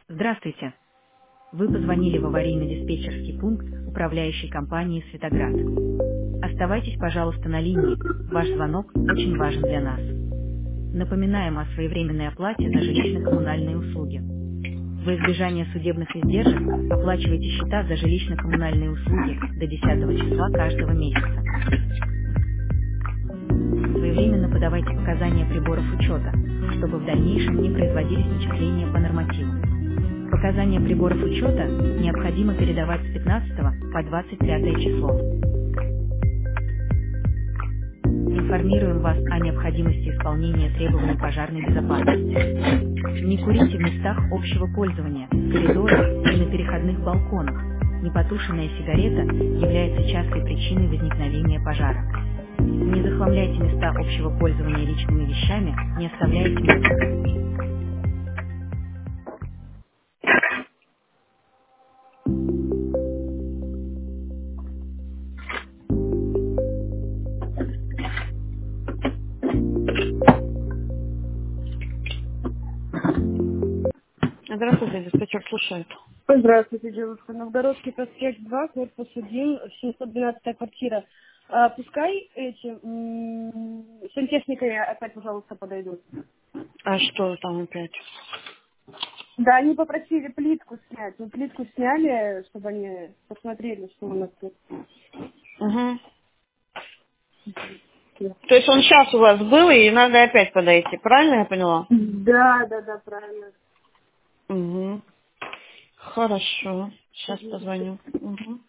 Здравствуйте. Вы позвонили в аварийно-диспетчерский пункт управляющей компании «Светоград». Оставайтесь, пожалуйста, на линии. Ваш звонок очень важен для нас. Напоминаем о своевременной оплате за жилищно-коммунальные услуги. Во избежание судебных издержек оплачивайте счета за жилищно-коммунальные услуги до 10 числа каждого месяца. Своевременно подавайте показания приборов учета, чтобы в дальнейшем не производились начисления по нормативу. Показания приборов учета необходимо передавать с 15 по 25 число. Информируем вас о необходимости исполнения требований пожарной безопасности. Не курите в местах общего пользования, в коридорах и на переходных балконах. Непотушенная сигарета является частой причиной возникновения пожара. Не захламляйте места общего пользования личными вещами, не оставляйте мусор. Здравствуйте, диспетчер слушает. Здравствуйте, девушка. Новгородский проспект 2, корпус 1, 712 квартира. Пускай сантехникой опять, пожалуйста, подойдут. А что там опять? Да, они попросили плитку снять. Мы плитку сняли, чтобы они посмотрели, что у нас тут. Угу. То есть он сейчас у вас был, и надо опять подойти, правильно я поняла? Да, правильно. Угу. Хорошо. Сейчас позвоню. Угу.